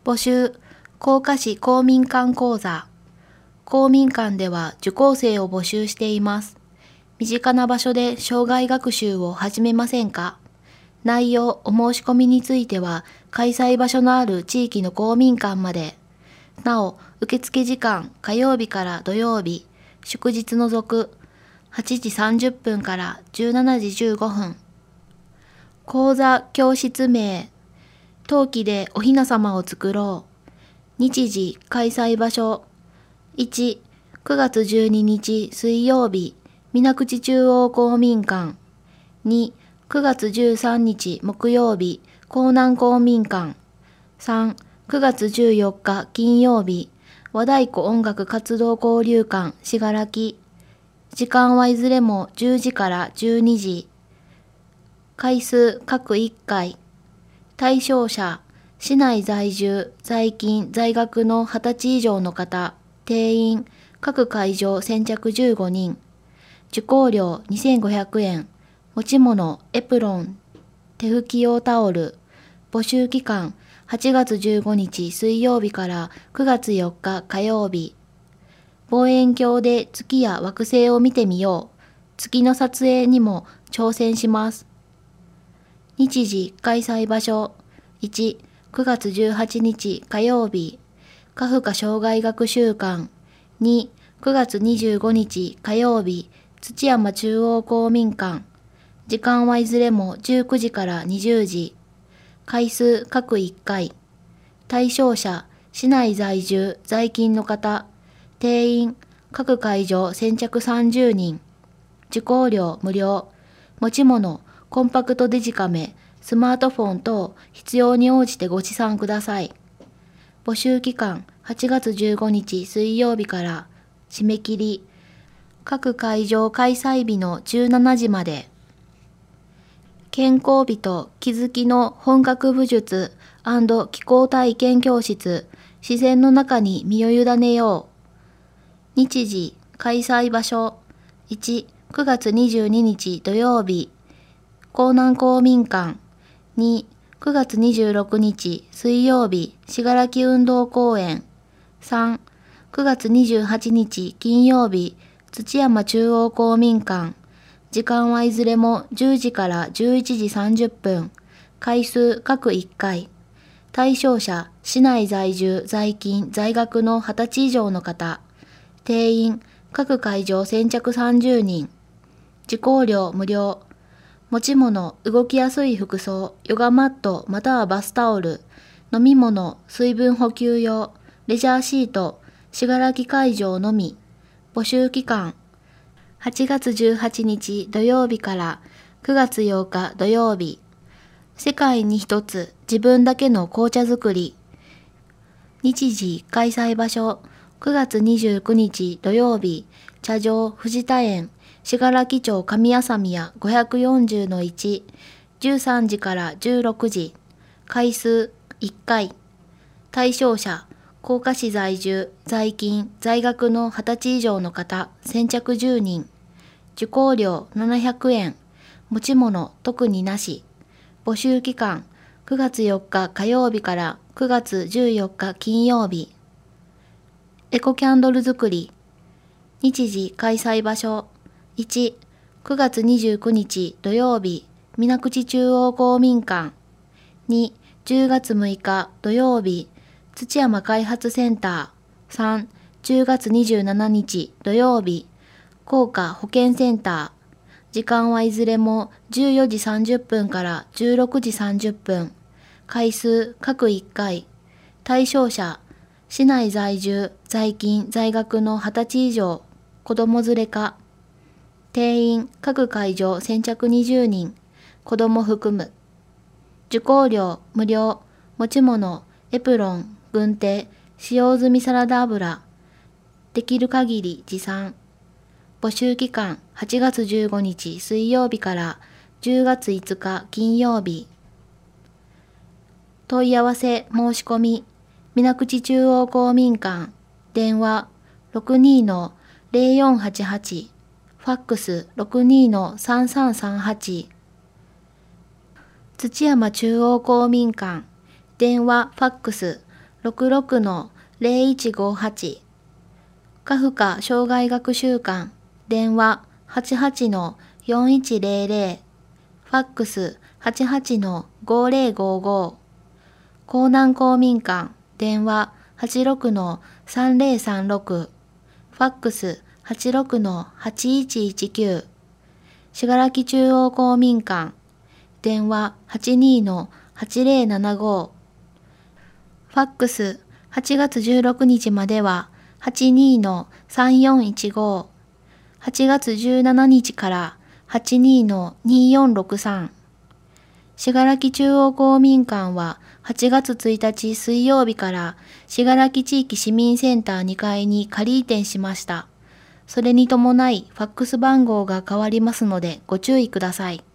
募集、甲賀市公民館講座。公民館では受講生を募集しています。身近な場所で生涯学習を始めませんか？内容、お申し込みについては、開催場所のある地域の公民館まで。なお、受付時間、火曜日から土曜日、祝日除く、8時30分から17時15分。講座教室名、陶器でお雛様を作ろう。日時、開催場所。1、9月12日水曜日、水口中央公民館。2、9月13日木曜日、江南公民館。3、9月14日金曜日、和太鼓音楽活動交流館信楽。時間はいずれも10時から12時。回数各1回。対象者、市内在住、在勤、在学の20歳以上の方。定員、各会場先着15人。受講料2500円。持ち物、エプロン、手拭き用タオル。募集期間、8月15日水曜日から9月4日火曜日。望遠鏡で月や惑星を見てみよう。月の撮影にも挑戦します。日時、開催場所。1、9月18日火曜日、カフカ生涯学習館。2、9月25日火曜日、土山中央公民館。時間はいずれも19時から20時。回数各1回。対象者、市内在住、在勤の方。定員、各会場先着30人。受講料無料。持ち物、コンパクトデジカメ、スマートフォン等必要に応じてご持参ください。募集期間8月15日水曜日から締め切り。各会場開催日の17時まで。健康日と気づきの本格武術&気候体験教室。自然の中に身を委ねよう。日時、開催場所。1、9月22日土曜日、江南公民館。2、9月26日水曜日、信楽運動公園。3、9月28日金曜日、土山中央公民館。時間はいずれも10時から11時30分。回数各1回。対象者、市内在住、在勤、在学の20歳以上の方。定員、各会場先着30人。受講料無料。持ち物、動きやすい服装、ヨガマットまたはバスタオル、飲み物、水分補給用、レジャーシート、信楽会場のみ。募集期間、8月18日土曜日から9月8日土曜日。世界に一つ、自分だけの紅茶作り。日時、開催場所、9月29日土曜日、茶場藤田園。信楽町上浅宮540-1、13時から16時。回数1回。対象者、甲賀市在住、在勤、在学の20歳以上の方、先着10人。受講料700円。持ち物特になし。募集期間、9月4日火曜日から9月14日金曜日。エコキャンドル作り。日時、開催場所。1、9月29日土曜日、水口中央公民館。2、10月6日土曜日、土山開発センター。3、10月27日土曜日、甲賀保健センター。時間はいずれも14時30分から16時30分。回数各1回。対象者、市内在住、在勤、在学の20歳以上、子供連れか。定員、各会場先着20人、子供含む。受講料無料。持ち物、エプロン、軍手、使用済みサラダ油。できる限り持参。募集期間、8月15日水曜日から10月5日金曜日。問い合わせ申し込み、水口中央公民館。電話、62-0488。ファックス 62-3338。土山中央公民館。電話ファックス 66-0158、カフカ障害学習館、電話88-4100、ファックス88-5055、江南公民館、電話86-3036、ファックス86-8119、信楽中央公民館、電話82-8075、ファックス8月16日までは82-3415、8月17日から82-2463、信楽中央公民館は8月1日水曜日から信楽地域市民センター2階に仮移転しました。それに伴いファックス番号が変わりますのでご注意ください。